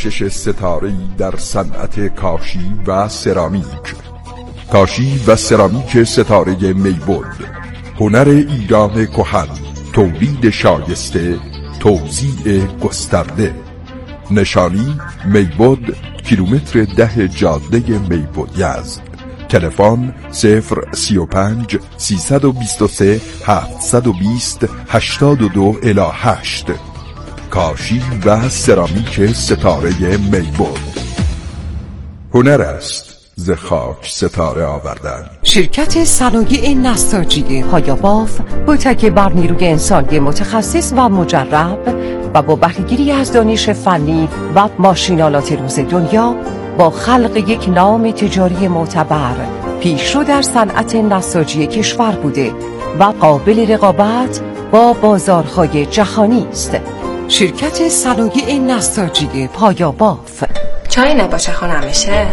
درکشش ستاره‌ای در صنعت کاشی و سرامیک. کاشی و سرامیک ستاره میبود، هنر ایران کهن، تولید شایسته، توزیع گسترده. نشانی میبود، کیلومتر 10 جاده میبود یزد. تلفن 035 323 720 82-8. کاشی و سرامیک ستاره میبود. هنر است ز خاک ستاره آوردن. شرکت صنایع نساجی هایاباف با تکیه بر نیروی انسانی متخصص و مجرب و با بهره‌گیری از دانش فنی و ماشینالات روز دنیا با خلق یک نام تجاری معتبر پیشرو در صنعت نساجی کشور بوده و قابل رقابت با بازارهای جهانی است. شرکت صنایع نساجی هایاباف. چای نباشه خونم میشه؟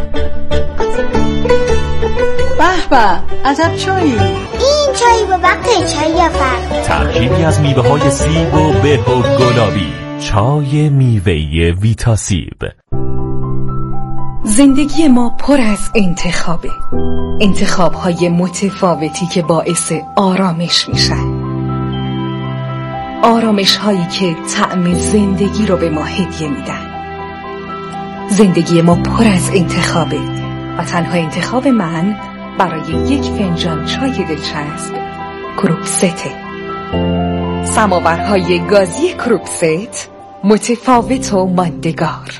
به به، عجب چایی. این چای با وقت چای یا فرق. ترکیبی از میوه های سیب و به و گلابی. چای میوه‌ای ویتاسیب. زندگی ما پر از انتخابه، انتخاب‌های متفاوتی که باعث آرامش میشن، آرامش‌هایی که طعم زندگی رو به ما هدیه میدن. زندگی ما پر از انتخابه و تنها انتخاب من برای یک فنجان چای دلچسب کروکسته. سماورهای گازی کروکست، متفاوت و ماندگار.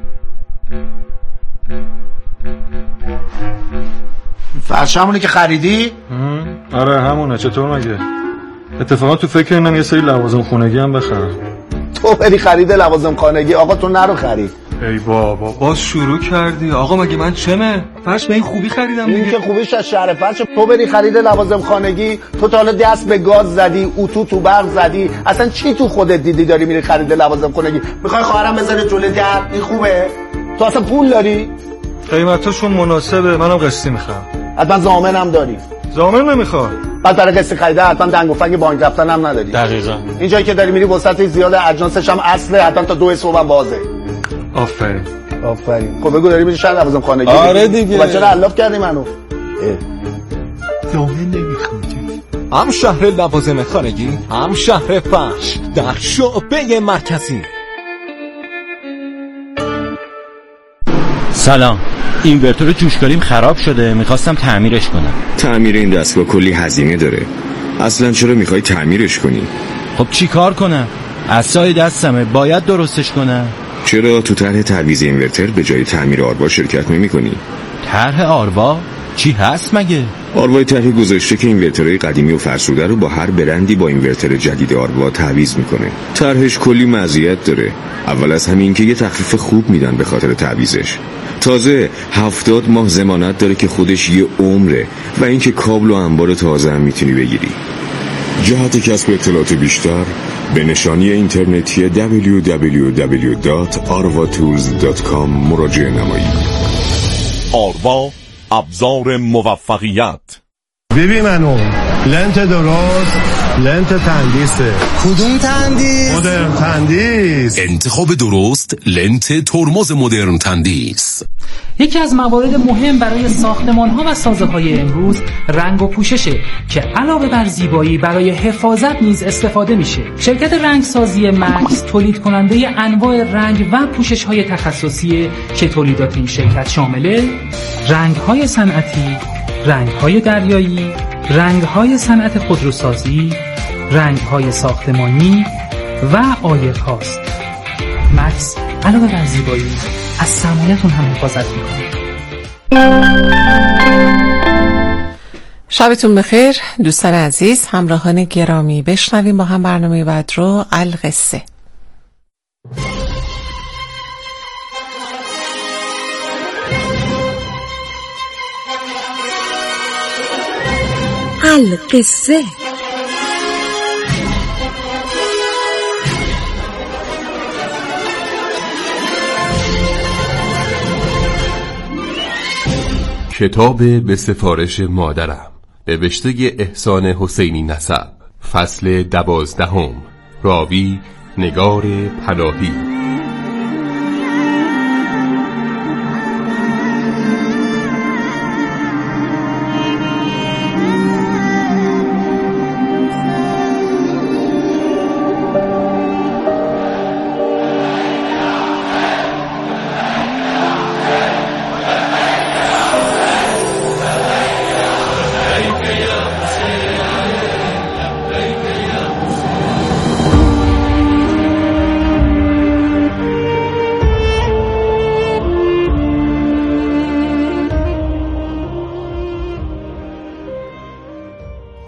فرش همونه که خریدی؟ آره همونه. چطور مگه؟ اتفاقا تو فکر اینم یه سری لوازم خونگی هم بخرم. تو بری خرید لوازم خانگی؟ آقا تو نرو خرید. ای بابا باز شروع کردی. آقا مگه من چمه؟ فرش به این خوبی خریدم دیگه. این که خوبیش از شهر فرش. تو بری خرید لوازم خانگی، تو تا حالا دست به گاز زدی، اتو تو برق زدی، اصلا چی تو خودت دیدی داری میری خرید لوازم خانگی؟ میخوای خواهرم بذاره جلوی در؟ این خوبه؟ تو اصلا پول داری؟ قیمتاشون مناسبه، منم قسطی میخوام. حتما ضامنم داری؟ ضامن نمیخوام. بعد برای قسط خریده حتما دنگ و فنگ بانک رفتن هم نداری. دقیقاً. این جایی که داری میری وسط زیاد، اجناسش هم اصله، حتما تا 2 صبح بازه. آفرین. خب بگو داری میری شهر لوازم خانگی؟ آره دیگه. بچه را علاف کردی منو. ضامن نمیخوادی. هم شهر لوازم خانگی، هم شهر فرش در شعبه مرکزی. سلام، اینورتور جوشکاریم خراب شده، میخواستم تعمیرش کنم. تعمیر این دستگاه کلی هزینه داره. اصلا چرا میخوای تعمیرش کنی؟ خب چی کار کنم؟ عصای دستمه، باید درستش کنم. چرا تو طرح تعویض اینورتر به جای تعمیر آروا شرکت نمی کنی؟ طرح آروا؟ چی هست مگه؟ آروای طرح گذاشته که اینورترهای قدیمی و فرسوده رو با هر برندی با اینورتر جدید آروا تعویض میکنه. طرحش کلی مزیت داره. اول از همین که یه تخفیف خوب میدن به خاطر تعویضش. تازه 70 ماه ضمانت داره که خودش یه عمره و اینکه کابل و انبار تازه هم میتونی بگیری. جهت کسب اطلاعات بیشتر به نشانی اینترنتی www.arvatools.com مراجعه نمایید. آروا، ابزار موفقیت. ببین منو لنت درست، لنت تندیسه. کدوم تندیس؟ مدرن تندیس. انتخاب درست لنت ترمز مدرن تندیس. یکی از موارد مهم برای ساختمان‌ها و سازه‌های امروز رنگ و پوششه که علاوه بر زیبایی برای حفاظت نیز استفاده میشه. شرکت رنگسازی مکس تولید کننده انواع رنگ و پوشش‌های تخصصی که تولیدات این شرکت شامل رنگ‌های صنعتی، رنگ‌های دریایی، رنگ‌های صنعت خودروسازی، رنگ‌های ساختمانی و عایق هاست. مکس علاوه بر زیبایی از سرمایه‌تون هم حفاظت می‌کنه. شبتون بخیر دوستان عزیز، همراهان گرامی. بشنویم با هم برنامه بعد رو، القصه. القصه. کتاب به سفارش مادرم، نوشته احسان حسینی نسب، فصل 12، راوی نگار پناهی.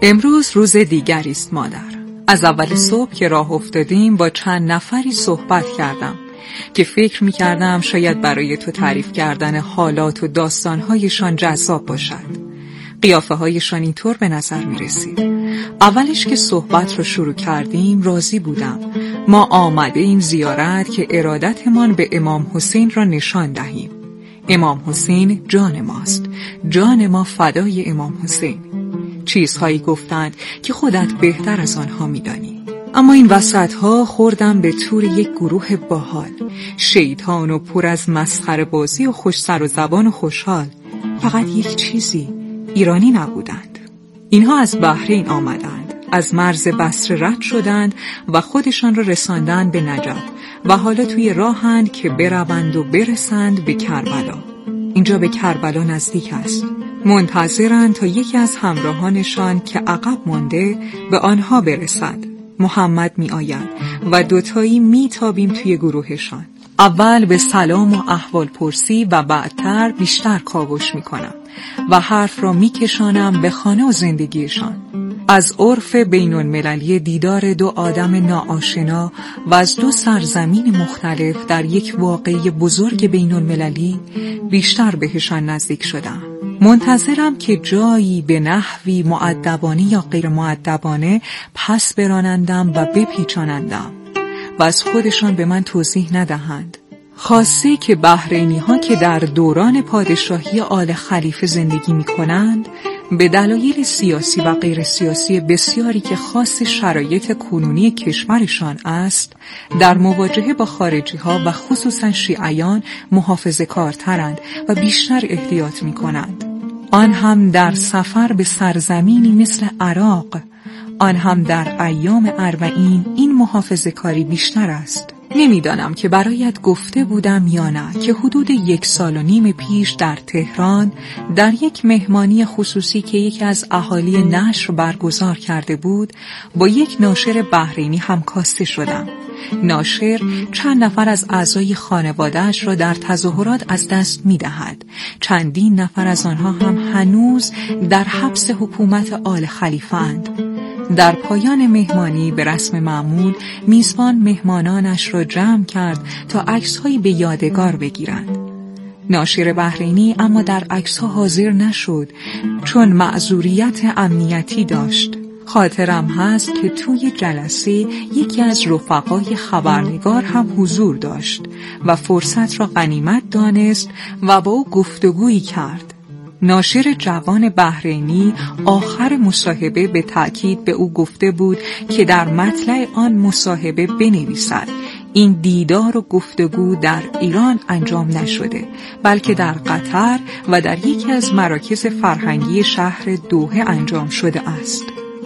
امروز روز دیگری است مادر. از اول صبح که راه افتادیم با چند نفری صحبت کردم که فکر می‌کردم شاید برای تو تعریف کردن حالات و داستان‌هایشان جذاب باشد. قیافه‌هایشان اینطور به نظر می‌رسید. اولش که صحبت رو شروع کردیم راضی بودم. ما آمده ایم زیارت که ارادتمان به امام حسین را نشان دهیم. امام حسین جان ماست. جان ما فدای امام حسین. چیزهایی گفتند که خودت بهتر از آنها می‌دانی. اما این وسط‌ها خوردم به تور یک گروه باحال، شیطان و پر از مسخره بازی و خوش سر و زبان و خوشحال. فقط یک چیزی، ایرانی نبودند. اینها از بحرین آمدند، از مرز بصره رد شدند و خودشان را رساندند به نجف و حالا توی راهند که بروند و برسند به کربلا. اینجا به کربلا نزدیک است. منتظرند تا یکی از همراهانشان که عقب مانده به آنها برسد. محمد می آید و دوتایی می تابیم توی گروهشان. اول به سلام و احوال پرسی و بعدتر بیشتر کاوش می کنم و حرف را می کشانم به خانه و زندگیشان. از عرف بین المللی دیدار دو آدم ناآشنا و از دو سرزمین مختلف در یک واقعه بزرگ بین المللی بیشتر بهشان نزدیک شدم. منتظرم که جایی به نحوی مؤدبانه یا غیر مؤدبانه پس برانندم و بپیچانندم و از خودشان به من توضیح ندهند. خاصه که بحرینی ها که در دوران پادشاهی آل خلیفه زندگی می کنند به دلایل سیاسی و غیر سیاسی بسیاری که خاص شرایط کنونی کشورشان است در مواجهه با خارجی ها و خصوصا شیعیان محافظه کارترند و بیشتر احتیاط می کنند. آن هم در سفر به سرزمینی مثل عراق، آن هم در ایام اربعین این محافظه کاری بیشتر است. نمیدانم که برایت گفته بودم یا نه که حدود 1.5 سال پیش در تهران در یک مهمانی خصوصی که یکی از اهالی نشر برگزار کرده بود با یک ناشر بحرینی همکاسته شدم. ناشر چند نفر از اعضای خانواده‌اش را در تظاهرات از دست می‌دهد. چندین نفر از آنها هم هنوز در حبس حکومت آل خلیفه اند. در پایان مهمانی به رسم معمول میزبان مهمانانش را جمع کرد تا عکس‌هایی به یادگار بگیرند. ناشر بحرینی اما در عکس‌ها حاضر نشد چون معذوریت امنیتی داشت. خاطرم هست که توی جلسه یکی از رفقای خبرنگار هم حضور داشت و فرصت را غنیمت دانست و با او گفتگویی کرد. ناشر جوان بحرینی آخر مصاحبه به تأکید به او گفته بود که در مطلع آن مصاحبه بنویسد این دیدار و گفتگو در ایران انجام نشده بلکه در قطر و در یکی از مراکز فرهنگی شهر دوحه انجام شده است.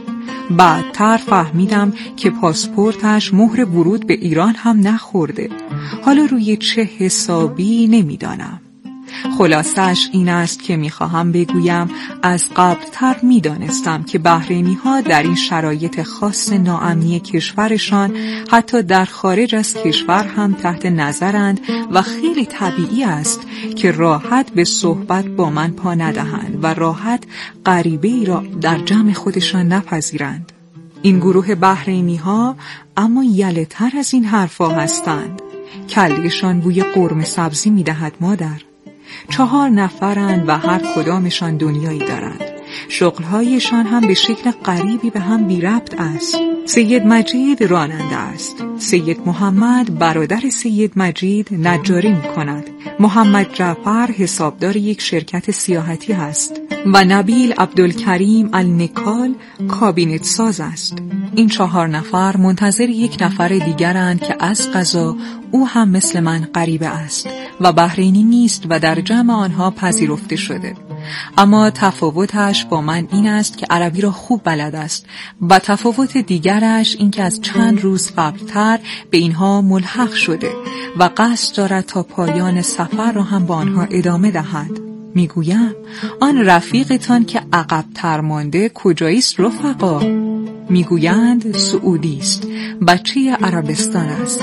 بعدتر فهمیدم که پاسپورتش مهر ورود به ایران هم نخورده. حالا روی چه حسابی نمیدانم. خلاصش این است که میخواهم بگویم از قبلتر میدانستم که بحرینی ها در این شرایط خاص ناامنی کشورشان حتی در خارج از کشور هم تحت نظرند و خیلی طبیعی است که راحت به صحبت با من پا ندهند و راحت غریبه‌ای را در جمع خودشان نپذیرند. این گروه بحرینی ها اما یله‌تر از این حرفا هستند. کله‌شان بوی قرمه سبزی میدهد مادر. 4 نفرند و هر کدامشان دنیایی دارند. شغلهایشان هم به شکل غریبی به هم بی ربط است. سید مجید راننده است. سید محمد برادر سید مجید نجاری می کند. محمد جعفر حسابدار یک شرکت سیاحتی است و نبیل عبدالکریم النکال کابینت ساز است. این 4 نفر منتظر یک نفر دیگرند که از قضا او هم مثل من غریبه است و بحرینی نیست و در جمع آنها پذیرفته شده. اما تفاوتش با من این است که عربی را خوب بلد است و تفاوت دیگرش این که از چند روز قبلتر به اینها ملحق شده و قصد دارد تا پایان سفر را هم با آنها ادامه دهد. میگویم آن رفیقتان که عقب‌تر مانده کجاییست رفقا؟ میگویند سعودی است، بچه عربستان است.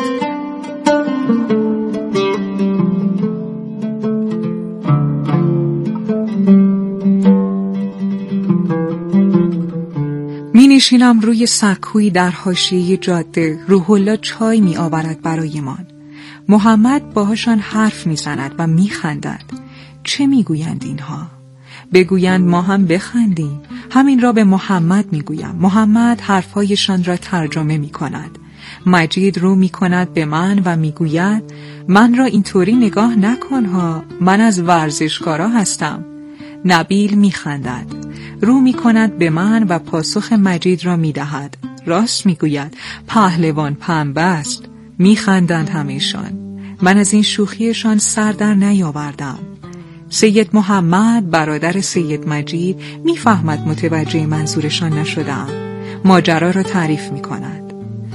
نشینم روی سکویی در حاشیه جاده. روح الله چای می آورد برایمان. محمد باهاشان حرف می زند و می خندد. چه می گویند اینها؟ بگویند ما هم بخندیم. همین را به محمد می گویم. محمد حرفهایشان را ترجمه می کند. مجید رو می کند به من و می گوید من را اینطوری نگاه نکن ها، من از ورزشکارا هستم. نبیل می خندد. رو می کند به من و پاسخ مجید را می دهد. راست می گوید، پهلوان پنبه است. می خندند همیشان. من از این شوخیشان سر در نیاوردم. سید محمد برادر سید مجید می فهمد متوجه منظورشان نشدم. ماجرا را تعریف می کند.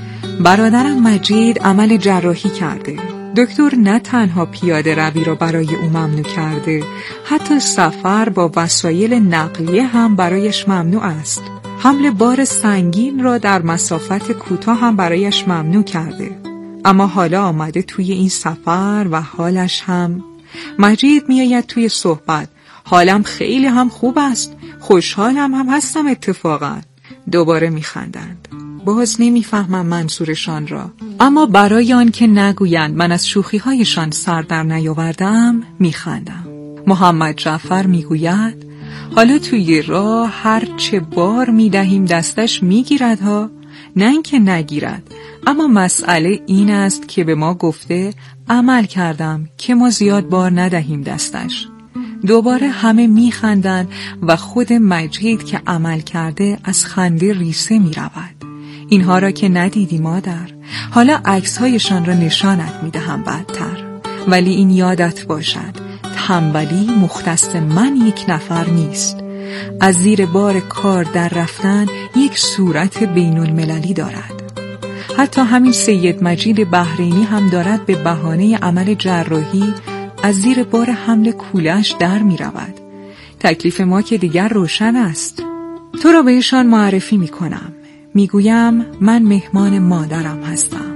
برادرم مجید عمل جراحی کرده. دکتر نه تنها پیاده روی را برای او ممنوع کرده، حتی سفر با وسایل نقلیه هم برایش ممنوع است. حمل بار سنگین را در مسافت کوتاه هم برایش ممنوع کرده. اما حالا آمده توی این سفر و حالش هم. مجید میآید توی صحبت، حالم خیلی هم خوب است، خوشحالم هم هستم اتفاقا. دوباره میخندند. باز نمیفهمم منظورشان را، اما برای آن که نگویند من از شوخی‌هایشان سر در نیاوردم میخندم. محمد جعفر میگوید حالا توی راه هر چه بار میدهیم دستش میگیرد ها، نه اینکه نگیرد، اما مسئله این است که به ما گفته عمل کردم که ما زیاد بار ندهیم دستش. دوباره همه میخندند و خود مجید که عمل کرده از خنده ریسه میرود. اینها را که ندیدی مادر، حالا عکس‌هایشان را نشانت میدهم بعدتر. ولی این یادت باشد تنبلی مختص من یک نفر نیست. از زیر بار کار در رفتن یک صورت بین المللی دارد. حتی همین سید مجید بحرینی هم دارد به بهانه عمل جراحی از زیر بار حمل کولش در می رود. تکلیف ما که دیگر روشن است. تو را بهشان معرفی می کنم. می گویم من مهمان مادرم هستم.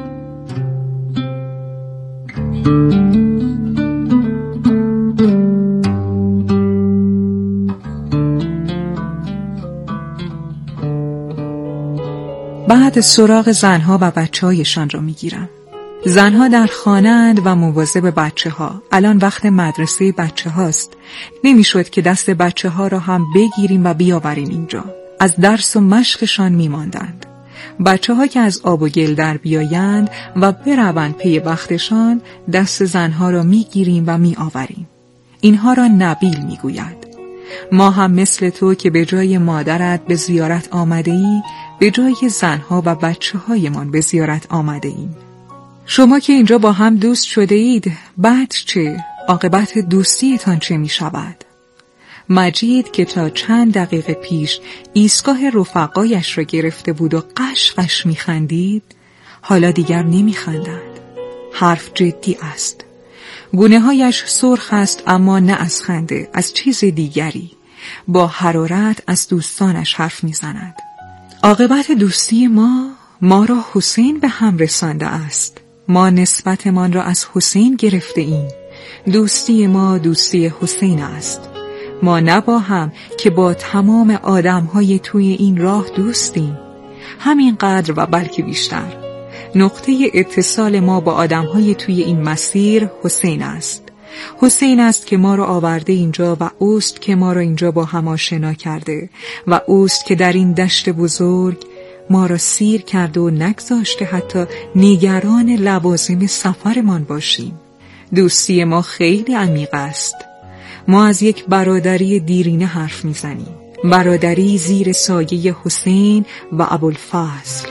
بعد سراغ زنها و بچه‌هایشان را میگیرم. زنها در خانه‌اند و مواظب بچه‌ها. الان وقت مدرسه بچه‌هاست. نمیشد که دست بچه‌ها را هم بگیریم و بیاوریم اینجا. از درس و مشقشان میماندند. بچه‌ها که از آب و گل در بیایند و بروند پی وقتشان، دست زنها را میگیریم و میآوریم. اینها را نبیل میگوید. ما هم مثل تو که به جای مادرت به زیارت آمده ای، به جای زنها و بچه هایمان به زیارت آمده ایم. شما که اینجا با هم دوست شده اید، بعد چه؟ عاقبت دوستیتان چه می شود؟ مجید که تا چند دقیقه پیش ایستگاه رفقایش را گرفته بود و قش قش می خندید، حالا دیگر نمی خندد. حرف جدی است. گونه هایش سرخ است، اما نه از خنده، از چیز دیگری. با حرارت از دوستانش حرف می زند. عاقبت دوستی ما را حسین به هم رسانده است. ما نسبتمان را از حسین گرفته ایم. دوستی ما دوستی حسین است. ما نه با هم که با تمام آدم‌های توی این راه دوستیم. همینقدر و بلکه بیشتر. نقطه اتصال ما با آدم‌های توی این مسیر حسین است. حسین است که ما را آورده اینجا و اوست که ما را اینجا با هم آشنا کرده و اوست که در این دشت بزرگ ما را سیر کرده و نگذاشته حتی نگران لوازم سفرمان باشیم. دوستی ما خیلی عمیق است. ما از یک برادری دیرینه حرف میزنیم. برادری زیر سایه حسین و ابوالفضل.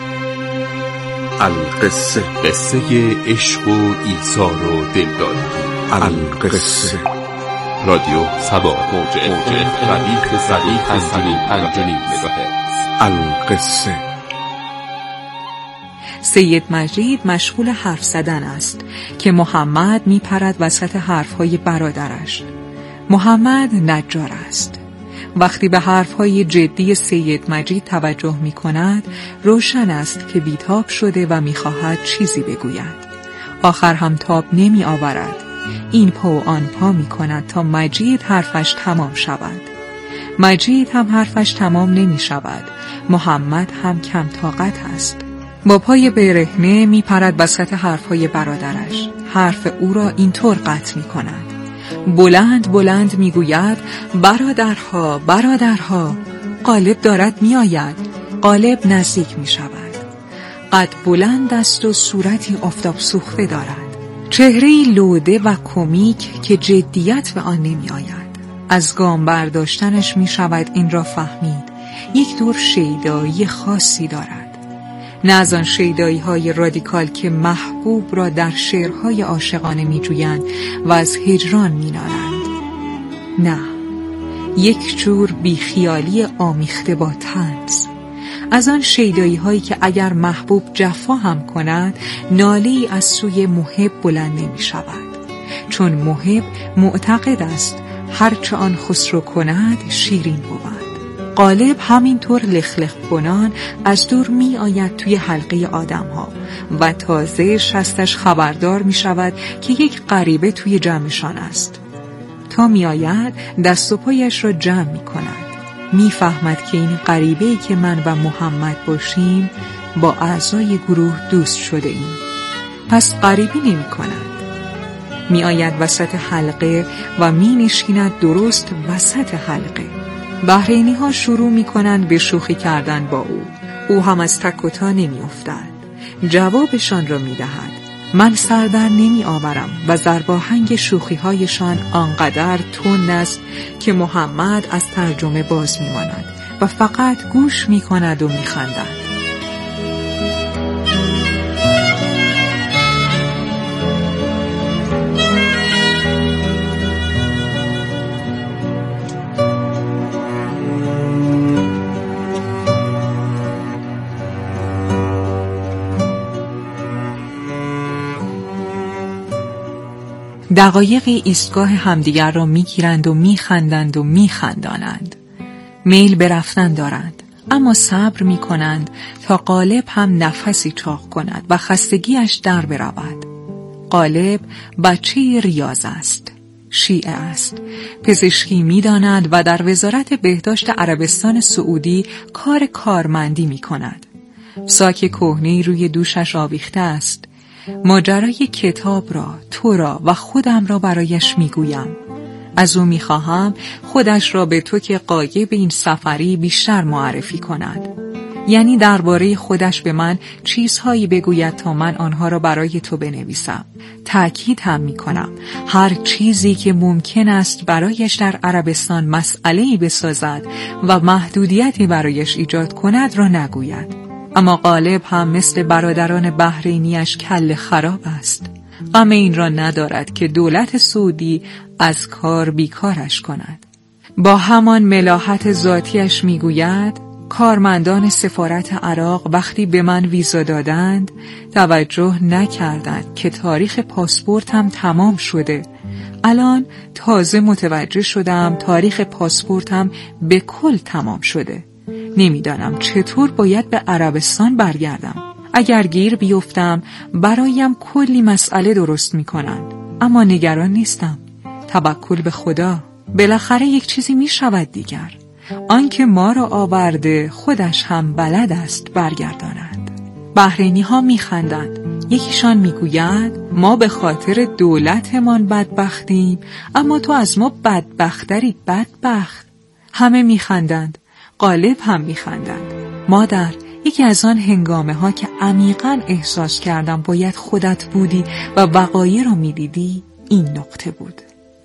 القصه، قصه عشق و ایثار و دلدادگی. القصه. رادیو سبا موج ردیف صدیق 55.5 مگاهرتز. القصه. سید مجید مشغول حرف زدن است که محمد میپرد وسط حرفهای برادرش. محمد نجار است. وقتی به حرفهای جدی سید مجید توجه می کند، روشن است که بیتاب شده و می خواهد چیزی بگوید. آخر هم تاب نمی آورد. این پا و آن پا می کند تا مجید حرفش تمام شود. مجید هم حرفش تمام نمی شود. محمد هم کم طاقت است. با پای برهنه می پرد وسط حرفهای برادرش. حرف او را اینطور قطع می کند. بلند بلند می گوید برادرها برادرها. غالب دارد می آید. غالب نزدیک می شود. قد بلند است و صورتی آفتاب سوخته دارد. چهره‌ای لوده و کمیک که جدیت به آن نمی آید. از گام برداشتنش می شود این را فهمید. یک دور شیدایی خاصی دارد. نه از آن شیدایی های رادیکال که محبوب را در شعرهای عاشقانه می جویند و از هجران می نالند. نه، یک جور بیخیالی آمیخته با طنز. از آن شیدایی هایی که اگر محبوب جفا هم کند ناله‌ای از سوی محب بلند نمی شود، چون محب معتقد است هرچه آن خسرو کند شیرین بود. غالب همینطور لخلخ کنان از دور می آید توی حلقه آدم ها و تازه شستش خبردار می شود که یک غریبه توی جمعشان است. تا می آید دست و پایش را جمع می کند. می فهمد که این غریبه‌ای که من و محمد باشیم با اعضای گروه دوست شده ایم. پس غریبی نمی کند. می آید وسط حلقه و می نشیند درست وسط حلقه. بحرینی ها شروع می کنند به شوخی کردن با او هم از تک و تا نمی افتد. جوابشان را می دهد. من سردر نمی آورم و ضرباهنگ شوخی هایشان آنقدر تند است که محمد از ترجمه باز می ماند و فقط گوش می کند و می خندد. دقایقی ایستگاه همدیگر را میگیرند و میخندند و میخندانند. میل به رفتن دارند، اما صبر میکنند تا غالب هم نفسی چاق کند و خستگیش در برود. غالب بچه ریاض است، شیعه است، پزشکی میداند و در وزارت بهداشت عربستان سعودی کار کارمندی میکند. ساک کهنه‌ای روی دوشش آویخته است. ماجرای کتاب را، تو را و خودم را برایش میگویم. از او میخواهم خودش را به تو که غایب این سفری بیشتر معرفی کند. یعنی درباره خودش به من چیزهایی بگوید تا من آنها را برای تو بنویسم. تأکید هم میکنم هر چیزی که ممکن است برایش در عربستان مسئله‌ای بسازد و محدودیتی برایش ایجاد کند را نگوید. اما غالب هم مثل برادران بحرینیش کل خراب است. غم این را ندارد که دولت سعودی از کار بیکارش کند. با همان ملاحت ذاتیش میگوید کارمندان سفارت عراق وقتی به من ویزا دادند توجه نکردند که تاریخ پاسپورتم تمام شده. الان تازه متوجه شدم تاریخ پاسپورتم به کل تمام شده. نمیدانم چطور باید به عربستان برگردم. اگر گیر بیفتم برایم کلی مسئله درست میکنند، اما نگران نیستم. توکل به خدا، بالاخره یک چیزی میشود دیگر. آنکه ما را آورده خودش هم بلد است برگرداند. بحرینی ها میخندند. یکیشان میگوید ما به خاطر دولتمان بدبختیم، اما تو از ما بدبختری بدبخت. همه میخندند. غالب هم میخندند. مادر، یکی از آن هنگامه ها که عمیقاً احساس کردم باید خودت بودی و وقایع را میدیدی این نقطه بود.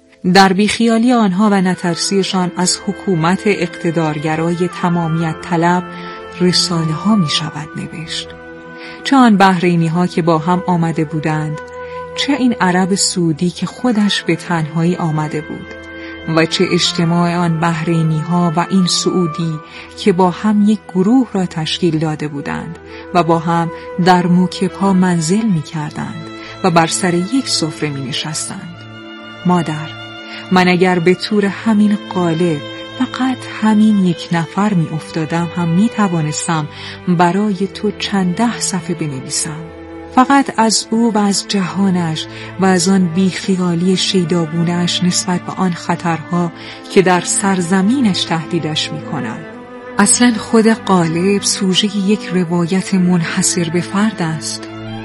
در بیخیالی آنها و نترسیشان از حکومت اقتدارگرای تمامیت طلب رساله ها می شود نوشت. چه آن بحرینی ها که با هم آمده بودند، چه این عرب سعودی که خودش به تنهایی آمده بود، و چه اجتماع آن بحرینی ها و این سعودی که با هم یک گروه را تشکیل داده بودند و با هم در موکب ها منزل می کردند و بر سر یک سفره می نشستند. مادر، من اگر به طور همین غالب فقط همین یک نفر می افتادم هم می توانستم برای تو چند 10 صفحه بنویسم. فقط از او و از جهانش و از آن بیخیالی شیدابونش نسبت به آن خطرها که در سرزمینش تهدیدش می‌کند. اصلا خود غالب سوژه یک روایت منحصر به فرد است.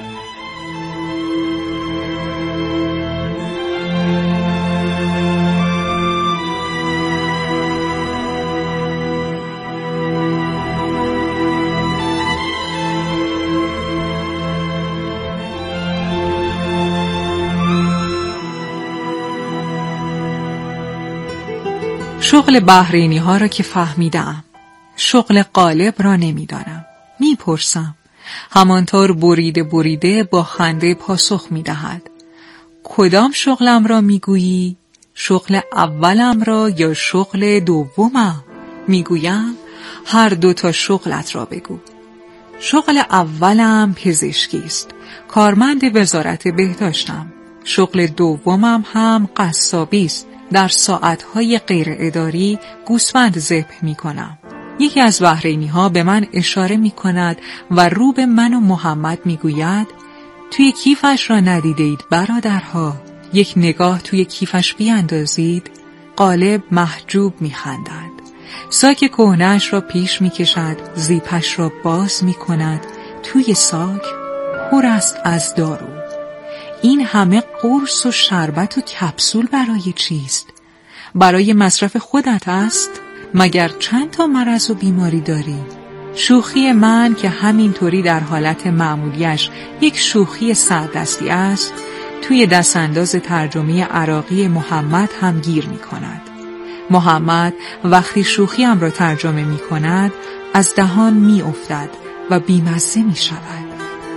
شغل بحرینی ها را که فهمیدم، شغل غالب را نمیدانم. میپرسم، همانطور بریده با خنده پاسخ میدهد. کدام شغلم را میگویی؟ شغل اولم را یا شغل دومم؟ میگویم هر دو تا شغلت را بگو. شغل اولم پزشکی است، کارمند وزارت بهداشتم. شغل دومم هم قصابی است، در ساعتهای غیر اداری گوسفند ذبح میکنم. یکی از بحرینی ها به من اشاره میکند و رو به من و محمد میگوید توی کیفش را ندیدید برادرها؟ یک نگاه توی کیفش بیاندازید. غالب محجوب میخندد. ساک کهنه‌اش را پیش میکشد، زیپش را باز میکند. توی ساک پر است از دارو. این همه قرص و شربت و کپسول برای چیست؟ برای مصرف خودت است؟ مگر چند تا مرض و بیماری داری؟ شوخی من که همینطوری در حالت معمولیش یک شوخی سردستی است، توی دستانداز ترجمه عراقی محمد هم گیر می کند. محمد وقتی شوخیم را ترجمه می کند از دهان می افتد و بیمزه می شود.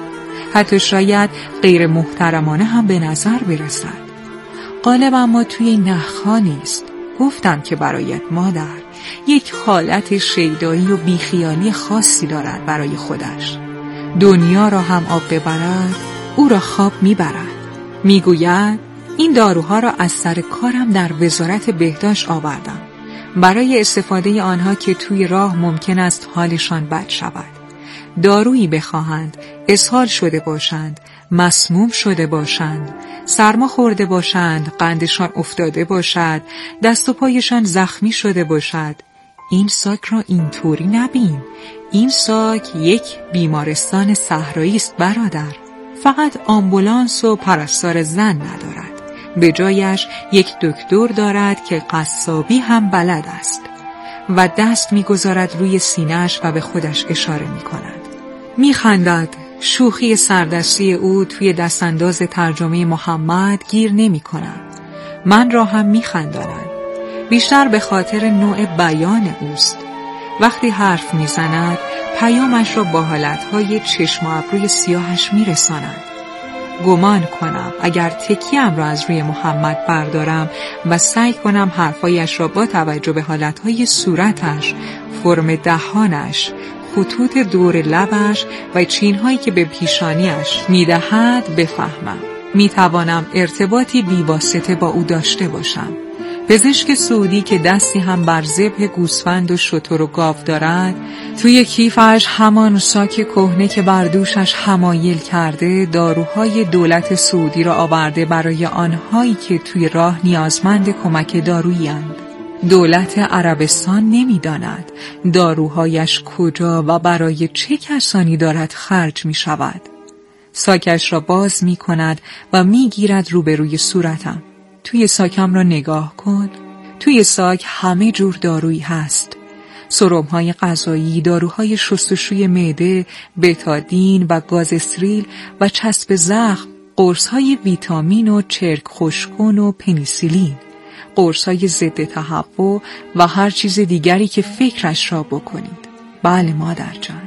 حتی شاید غیر محترمانه هم به نظر برسد. غالب اما توی نخها نیست. گفتم که برایت مادر یک حالت شیدایی و بیخیالی خاصی دارد برای خودش. دنیا را هم آب ببرد او را خواب میبرد. میگوید این داروها را از سر کارم در وزارت بهداشت آوردم برای استفاده آنها که توی راه ممکن است حالشان بد شود. دارویی بخواهند، اسهال شده باشند، مسموم شده باشند، سرما خورده باشند، قندشان افتاده باشد، دست و پایشان زخمی شده باشد. این ساک را اینطوری نبین. این ساک یک بیمارستان صحرایی است برادر. فقط آمبولانس و پرستار زن ندارد. به جایش یک دکتر دارد که قصابی هم بلد است و دست می‌گذارد روی سینه‌اش و به خودش اشاره می‌کند. می‌خندد. شوخی سردستی او توی دستانداز ترجمه محمد گیر نمی‌کند. من را هم می‌خنداند. بیشتر به خاطر نوع بیان اوست. وقتی حرف می‌زند پیامش را با حالتهای چشم و ابروی سیاهش می‌رساند. گمان کنم اگر تکیم را از روی محمد بردارم و سعی کنم حرفایش را با توجه به حالتهای صورتش، فرم دهانش، خطوط دور لبش و چینهایی که به پیشانیش میدهد بفهمم، میتوانم ارتباطی بی‌واسطه با او داشته باشم. پزشک سعودی که دستی هم بر ذبح گوسفند و شتر و گاو دارد، توی کیفش همان ساک کهنه که بر دوشش حمایل کرده داروهای دولت سعودی را آورده برای آنهایی که توی راه نیازمند کمک دارویی‌اند. دولت عربستان نمی‌داند داروهایش کجا و برای چه کسانی دارد خرج می‌شود. ساکش را باز می‌کند و می‌گیرد روبروی صورتم. توی ساکم را نگاه کن. توی ساک همه جور دارویی هست. سرم‌های غذایی، داروهای شستشوی معده، بتادین و گاز استریل و چسب زخم، قرص‌های ویتامین و چرک خشک‌کن و پنیسیلین، قرص‌های ضد تهوع و هر چیز دیگری که فکرش را بکنید. بله مادر جان.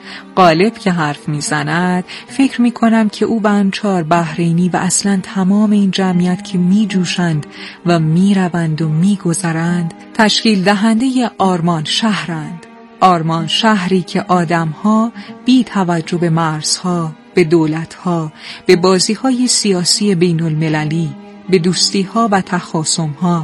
غالب که حرف میزند فکر میکنم که او بنچار بحرینی و اصلا تمام این جمعیت که میجوشند و میروند و میگذرند تشکیل دهنده آرمان شهرند. آرمان شهری که آدمها بی توجه به مرزها، به دولتها، به بازیهای سیاسی بین المللی، به دوستیها و تخاصمها،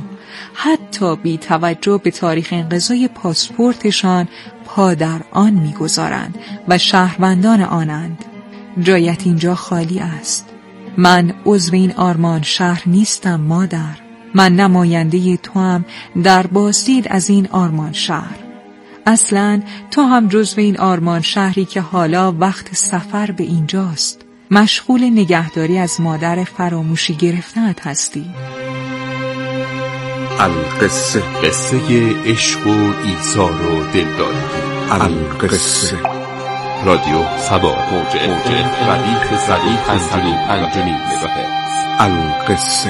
حتی بی توجه به تاریخ انقضای پاسپورتشان پا در آن می‌گذارند و شهروندان آنند. جایت اینجا خالی است. من عضو این آرمان شهر نیستم مادر. من نماینده توام در بازدید از این آرمان شهر. اصلاً تو هم جزو این آرمان شهری که حالا وقت سفر به اینجاست. مشغول نگهداری از مادر فراموشی گرفته‌ات هستی. القصه، قصه عشق و ایثار و دلدادگی. القصه. رادیو سبا موج ردیف 105.5 مگاهرتز. القصه.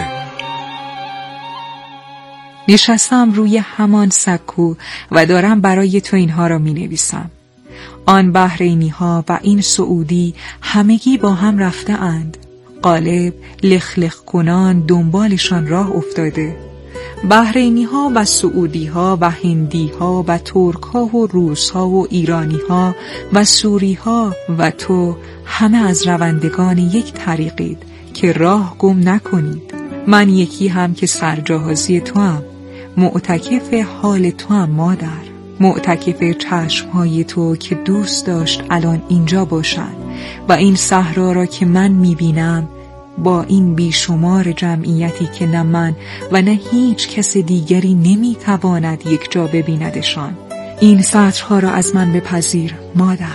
نشستم روی همان سکو و دارم برای تو اینها را می نویسم. آن بحرینی ها و این سعودی همگی با هم رفته اند. غالب لخلخ کنان دنبالشان راه افتاده. بحرینی ها و سعودی ها و هندی ها و ترک ها و روس ها و ایرانی ها و سوری ها و تو همه از روندگان یک طریقید که راه گم نکنید. من یکی هم که سرجاهازی تو هم، معتکف حال تو هم مادر، معتکف چشمهای تو که دوست داشت الان اینجا باشد و این صحرا را که من میبینم با این بیشمار جمعیتی که نه من و نه هیچ کس دیگری نمیتواند یک جا ببیندشان. این سطرها را از من بپذیر مادر.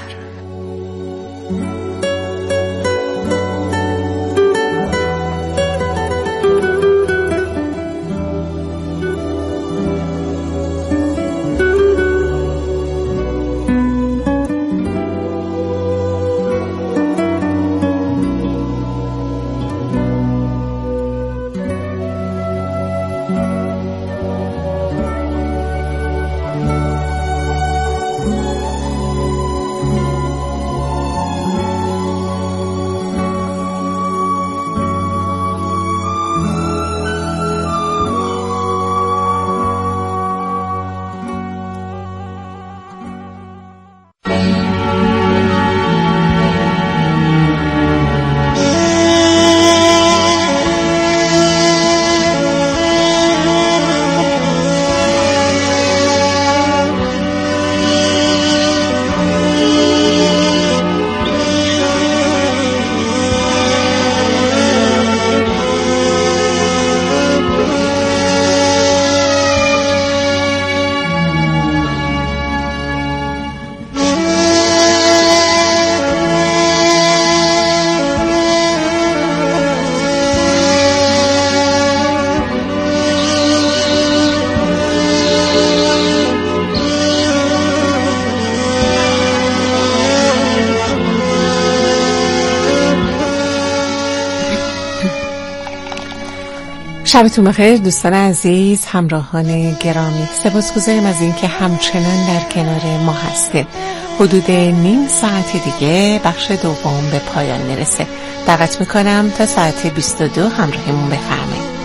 شبتون بخیر دوستان عزیز، همراهان گرامی. سپاسگزاریم از اینکه همچنان در کنار ما هستید. حدود نیم ساعت دیگه بخش دوم به پایان میرسه. دعوت میکنم تا ساعت 22 همراهمون بفرمایید.